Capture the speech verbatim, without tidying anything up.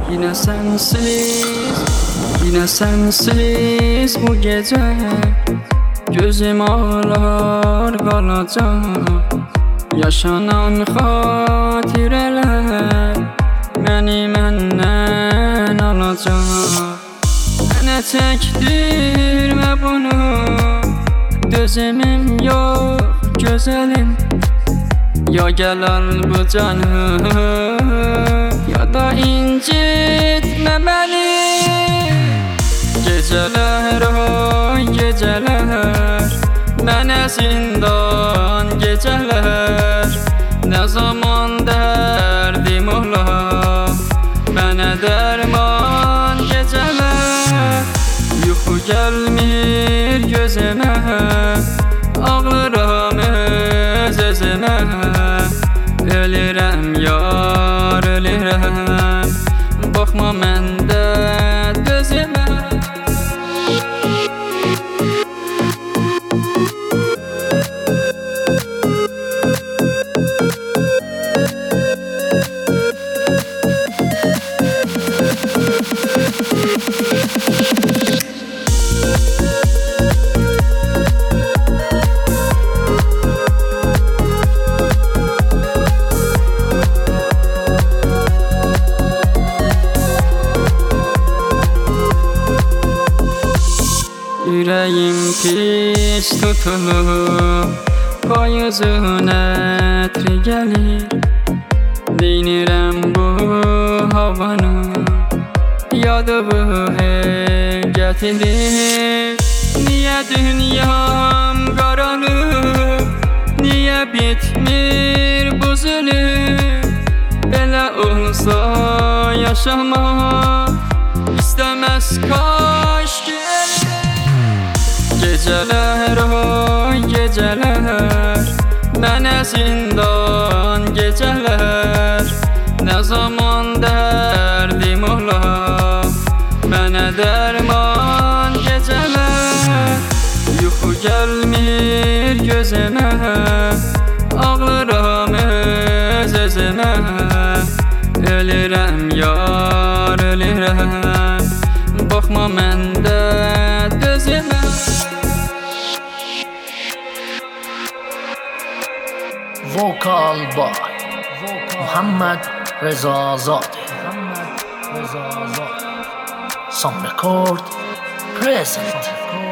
Yine sensiz, yine sensiz bu gece gözüm ağlar kalacak. Yaşanan hatireler beni menden alacak. Bana çektirme bunu, dözümüm yok güzelim. Ya gel al bu canı, ya da incitme beni. Geceler oy geceler, bana zindan geceler. Ne zaman derdim ola, bana derman geceler. Yuxu gelmir gözüme, ağlıram öz-özümə. Ölürəm yar, ölürəm, baxma məndə gözümə. Yüreğim pis tutulub, payızın ətri gəlir. Dinirəm bu havanı, yadı bu hey gətirir. Niyə dünyam qaranıb, niyə bitmir bu zülüm? Belə olsa yaşamaq istəməz kaş gəlir. Geceler oy geceler, bana zindan geceler. Ne zaman derdim ola, bana derman geceler. Yuxu gelmir gözüme, ağlıram öz-özümə. Ölürəm yar, ölürəm, baxma məndə gözümə. Vocal by Muhammad Rezazadeh. Some record present.